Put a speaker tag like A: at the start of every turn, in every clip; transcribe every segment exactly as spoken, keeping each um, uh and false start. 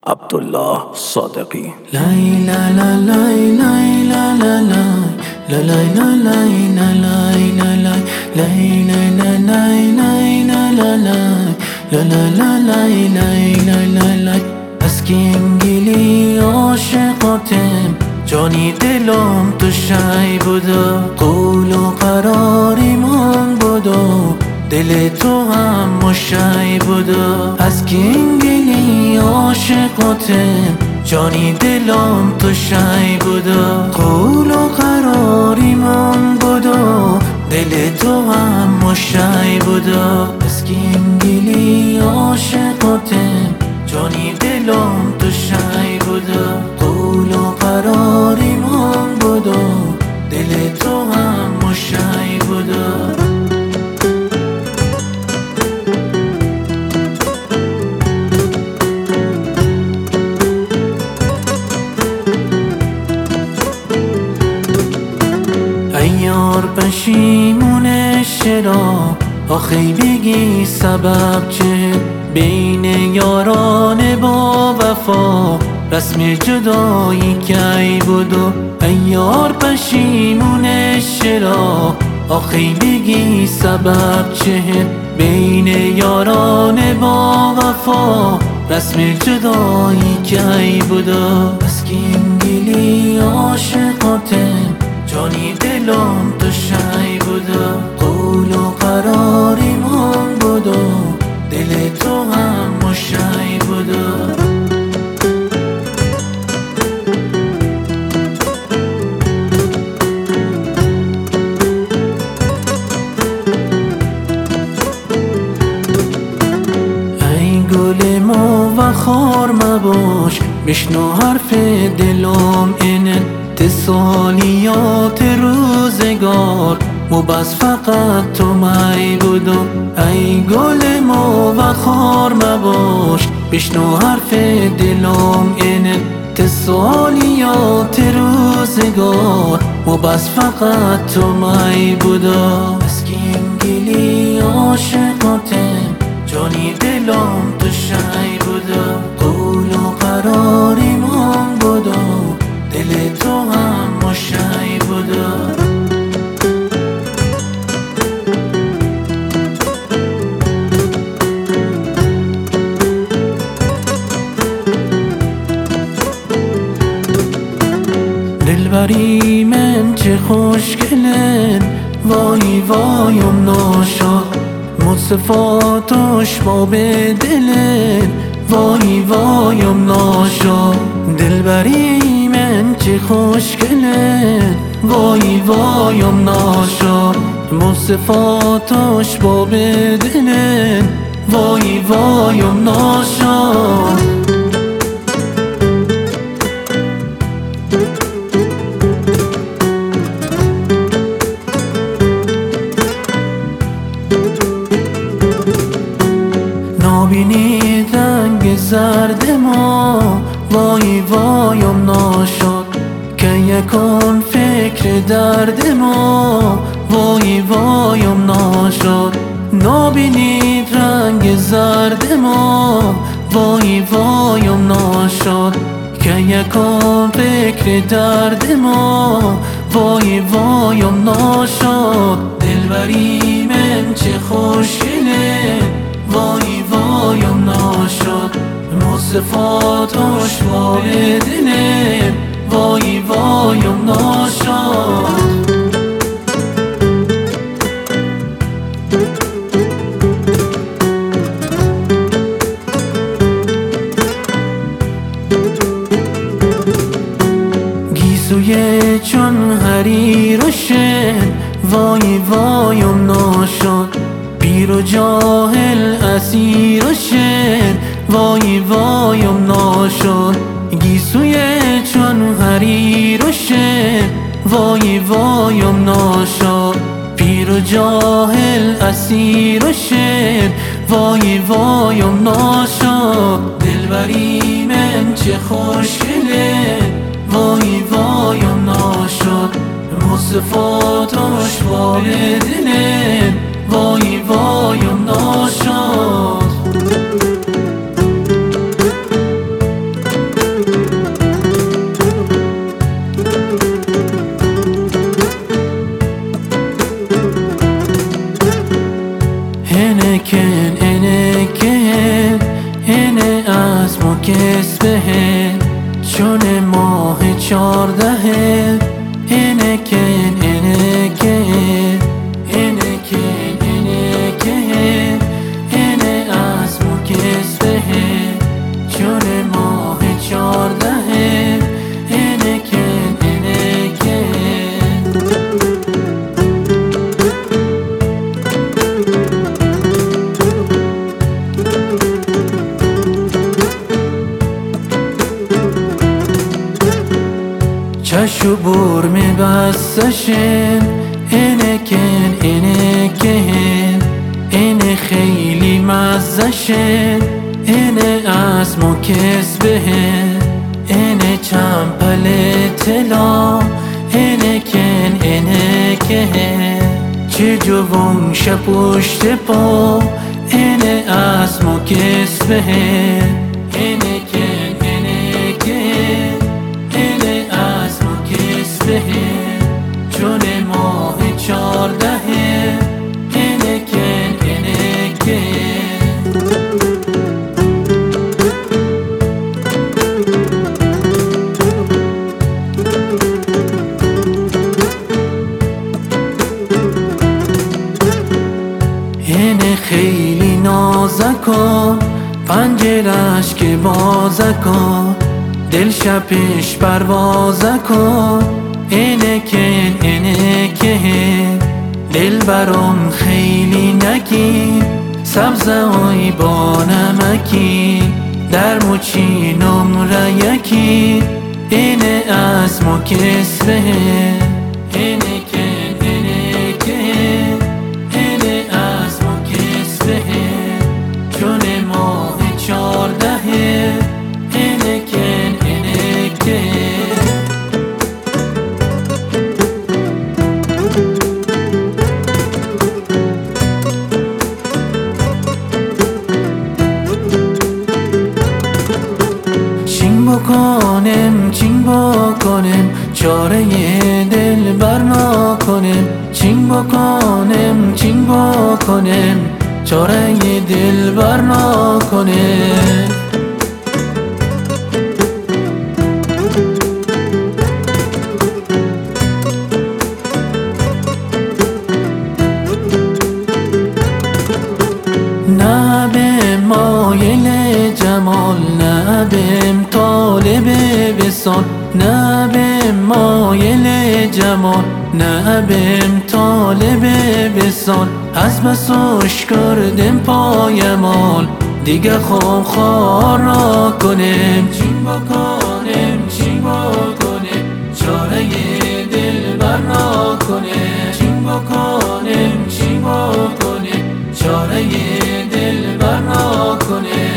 A: عبدالله صادقی.
B: لای لا لا لای لای لا لا لای لا لای لا لای لا لای لا لای لای لا لای لا لای لا لای لا لای لای لای لای. از که انگلی عاشقاتم جانی دلم تو شای بودا، قول و قراری من بودا، دل تو هم مشای بودا. از که انگلی عاشقاتم جانی دلم تو شای بودا، قول و قراری من بودا، دل تو هم مشای بودا. از که انگلی عاشقاتم جانی دلم تو شای بودا، قول و قراری من بودا، دل تو هم مشای بودا. ایار پشیمونش چرا، آخی بگی سبب چه، بین یاران با وفا رسم جدایی کی بودو. ایار پشیمونش چرا، آخی بگی سبب چه، بین یاران با وفا رسم جدایی کی بودو. از که انگلی عاشقاتم جانی دلم تو شای بودا، قول و قراری من بودا، دل تو هم مشای بودا. ای گل مو و خار مباش، بشنو حرف دلم اینه، تسالیات روزگار مو بس فقط تو مای بودو. ای گل مو و خار مباش، بشنو حرف دلم اینه، تسالیات روزگار مو بس فقط تو مای بودو. از که انگلی عاشقاتم جانی دلم تو شای بودا، قول و قراری من بودا، دل تو هم مشای بودا. دلبری من چه خوشگلن، وای وایم ناشاد، مصفاتش با به دلن، وای وایم ناشاد. دلبری من چه خوشگلن، وای وایم ناشاد، مصفاتش با به دلن، وای وایم ناشاد. نابینی رنگ زرد ما، وای وایم ناشد، که یکان فکر درد ما، وای وایم ناشد. نابینی رنگ زرد ما، وای وایم ناشد، که یکان فکر درد ما، وای وایم ناشد. دلبری من چه خوشگله، وای وایم ناشد، مصفاتش با به دلم، وای وایم ناشد. گیسوی چون حریر و شن، وای وایم ناشد، پیر و جاهل اسیر و شن، وای وایم ناشد. گیسوی چون حریر و شن، وای وایم ناشد، پیر و جاهل اسیر و شن، وای وایم ناشد. دلبری من چه خوشگله، وای وایم ناشد، مصفاتش با به دلم، وای وایم ناشد. کسبه چون ماه چاردهه اینکن اینکن اینکن اینکن اینه از مو کسبه چون ماه چاردهه اینکن اینکن چشو بور می بستشن اینکن اینکن اینه خیلی مزشن اینه از مو کسبه اینه چمپل طلا اینکن اینکن چه جوون شپشت پا اینه از مو کسبه اینکن اینکن اینه از مو کسبه چون ماه چاردهه اینکن اینکن اینه خیلی نازکن پنجرش که بازکن دل شبش پروازه کن اینکن اینکن دل برام خیلی نگین سبزه های با نمکین در موچی نمره یکی اینه از مو کسبه اینکن اینکن اینه از مو کسبه چون ماه چاردهه اینکن اینکن چین بکنم چین بکنم چاره دل بر نکنم چین بکنم چین بکنم چاره دل بر نکنم نه به مایل جمال نه بهم طالب وصال نه به مایل جمال نه بهم طالب وصال از بسش کردم پایمال دیگه خوام خوار نکنم چین بکنم چین بکنم چاره دل بر نکنم چین بکنم چین بکنم چاره دل بر نکنم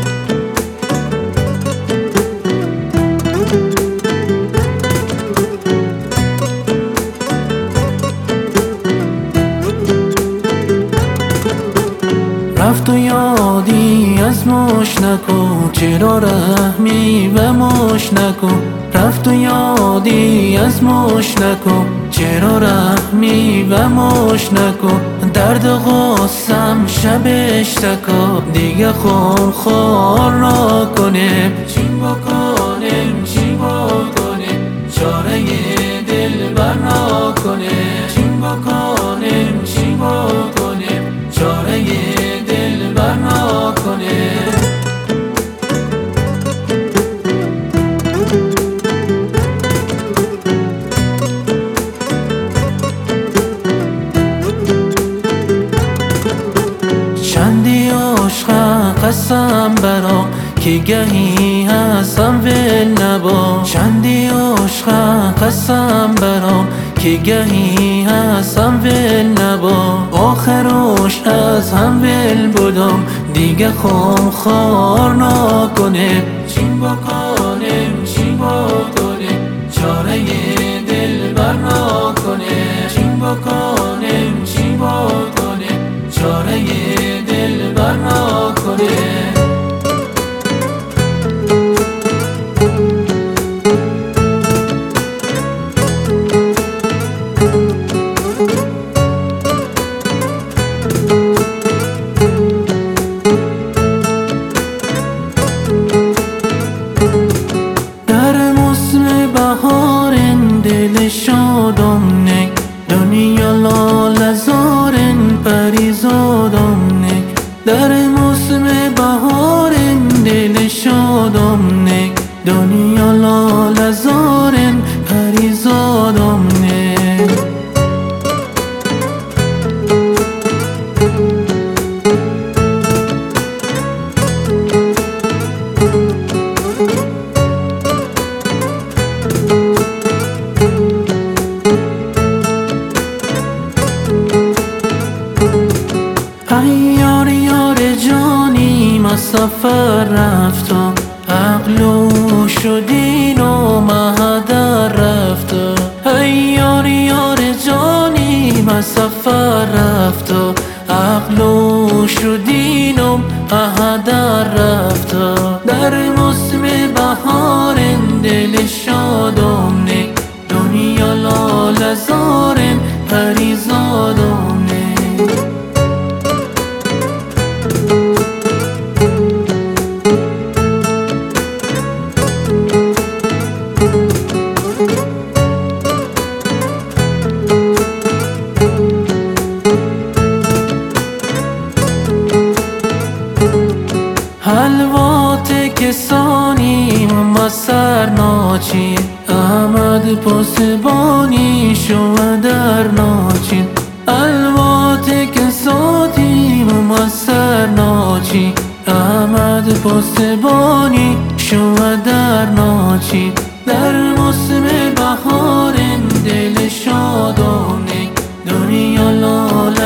B: رفت و یادی از مش نکن چرا رحمی و مش نکن رفت و یادی از مش نکن چرا رحمی و مش نکن درد غصم شبش تکا دیگه خون خوار نکنم چین بکنم چین بکنم چاره دل بر نکنم چین بکنم چین بکنم چاره دل بر نکنم چندی عشق قسم برا که گهی هستم ول نبا چندی عشق قسم برام که گهی هستم ول نبا آخرش از هم ول بودم دیگه خوام خوار نکنم چین بکنم چین بکنم چاره دل بر نکنم چین بکنم چین بکنم چاره دل بر نکنم نه دنیا لال زارن پریزادم نه ای یار یار جانی ما سفر رفتم عقل و شدین و مهدر رفتم ای یار یار جانی ما سفر رفتم عقل و شدین و مهدر رفتم در موسم بهار دل شادم نه دنیا لال زارن پریزادم نه حلوات کسانی ما سر ناچین احمد پاسبانی شما در ناچین حلوات کسانی ما سر ناچین احمد پاسبانی شما در ناچین در موسم بهار دل شادانه دنیا لال